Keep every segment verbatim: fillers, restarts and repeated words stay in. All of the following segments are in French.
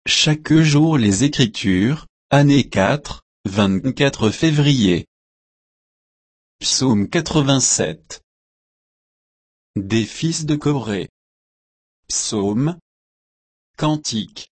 Chaque jour les Écritures, année quatre, vingt-quatre février. Psaume quatre-vingt-sept. Des fils de Coré. Psaume. Cantique.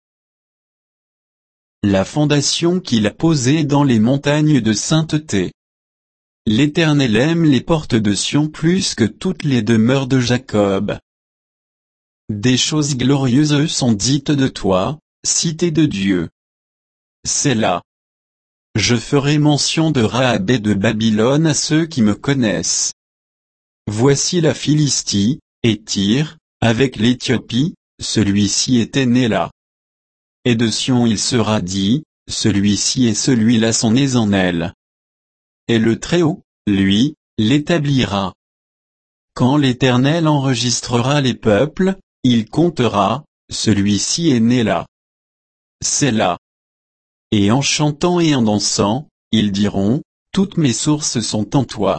La fondation qu'il a posée dans les montagnes de sainteté. L'Éternel aime les portes de Sion plus que toutes les demeures de Jacob. Des choses glorieuses sont dites de toi, cité de Dieu. Sélah. Je ferai mention de Rahab et de Babylone à ceux qui me connaissent. Voici la Philistie, et Tyr, avec l'Éthiopie, celui-ci était né là. Et de Sion il sera dit, celui-ci et celui-là sont nés en elle. Et le Très-Haut, lui, l'établira. Quand l'Éternel enregistrera les peuples, il comptera, celui-ci est né là. Sélah. Et en chantant et en dansant, ils diront, toutes mes sources sont en toi.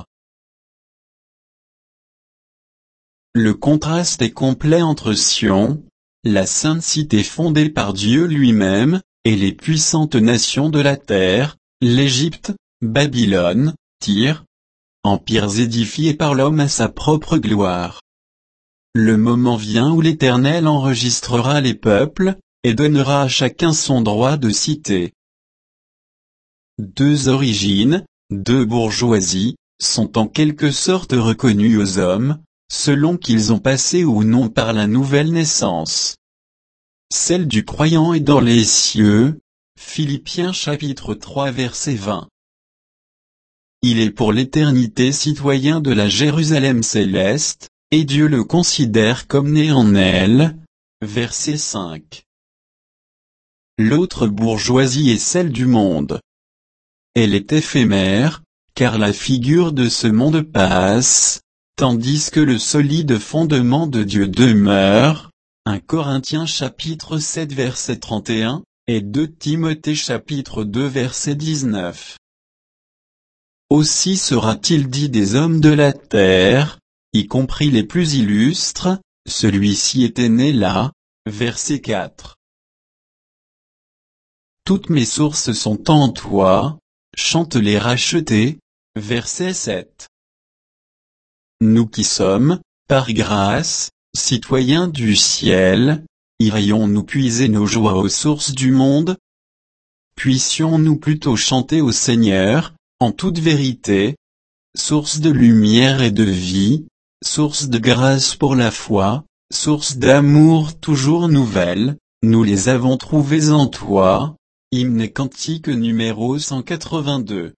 Le contraste est complet entre Sion, la sainte cité fondée par Dieu lui-même, et les puissantes nations de la terre, l'Égypte, Babylone, Tyr, empires édifiés par l'homme à sa propre gloire. Le moment vient où l'Éternel enregistrera les peuples, et donnera à chacun son droit de cité. Deux origines, deux bourgeoisies, sont en quelque sorte reconnues aux hommes, selon qu'ils ont passé ou non par la nouvelle naissance. Celle du croyant est dans les cieux, Philippiens chapitre trois verset vingt. Il est pour l'éternité citoyen de la Jérusalem céleste, et Dieu le considère comme né en elle, verset cinq. L'autre bourgeoisie est celle du monde. Elle est éphémère, car la figure de ce monde passe, tandis que le solide fondement de Dieu demeure. un Corinthiens chapitre sept verset trente et un, et deux Timothée chapitre deux verset dix-neuf. Aussi sera-t-il dit des hommes de la terre, y compris les plus illustres, celui-ci était né là, verset quatre. Toutes mes sources sont en toi, chante les rachetés, verset sept. Nous qui sommes, par grâce, citoyens du ciel, irions-nous puiser nos joies aux sources du monde? Puissions-nous plutôt chanter au Seigneur, en toute vérité, source de lumière et de vie, source de grâce pour la foi, source d'amour toujours nouvelle, nous les avons trouvées en toi. Hymne cantique numéro cent quatre-vingt-deux.